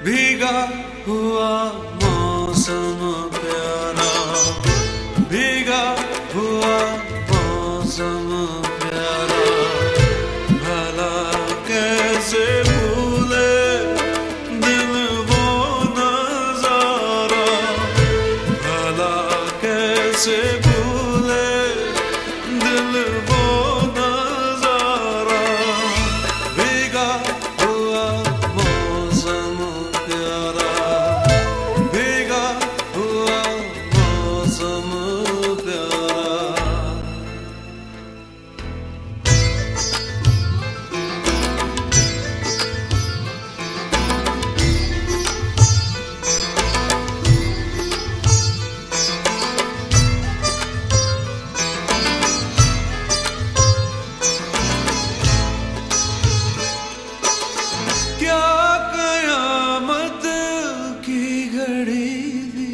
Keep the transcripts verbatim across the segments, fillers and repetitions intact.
भीगा हुआ मौसम प्यारा, भीगा हुआ मौसम प्यारा, भला कैसे भूले दिल वो नजारा, भला कैसे भूले दिल वो नजारा, भीगा हुआ मौसम प्यारा, भीगा हुआ मौसम प्यारा। क्या कयामत की घड़ी थी,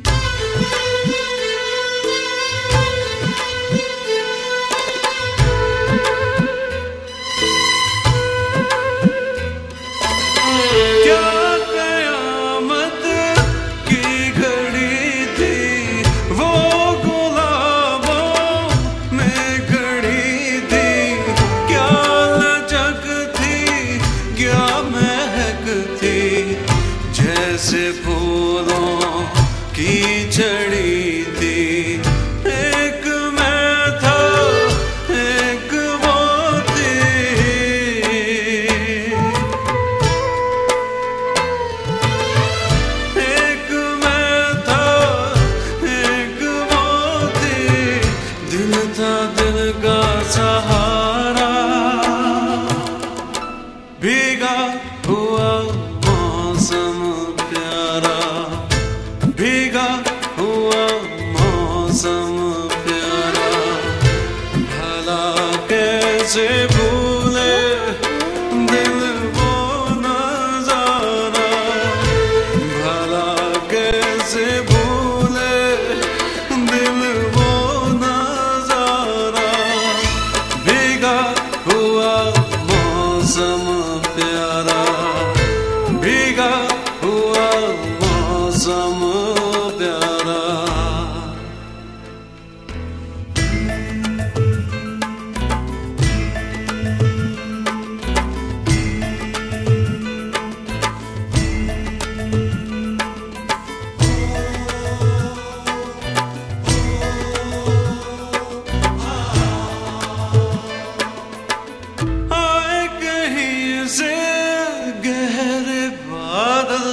क्या कयामत की घड़ी थी, वो गुलाबों में खड़ी थी, क्या लचक थी, क्या महक थी, जैसे फूलों की चढ़ी थी। एक मैं था, एक वो थी, एक मैं था, एक वो थी, दिल था दिल का सहारा, भीगा हुआ मौसम प्यारा, भीगा हुआ मौसम प्यारा, भला कैसे भूले दिल वो नजारा, भला कैसे भूले दिल वो नजारा, भीगा हुआ मौसम प्यारा, भीगा हुआ मौसम प्यारा। आए कहीं से गहरे बादल,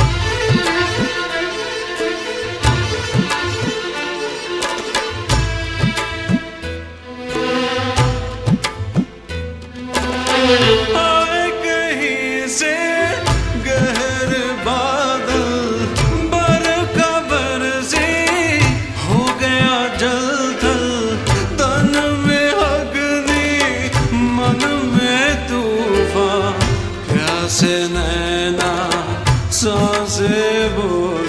आए कहीं से गहरे बादल, बरखा बरसी हो गया जलथल, तन में अग्नि मन में तूफान, प्यासे नैना सांसें बोल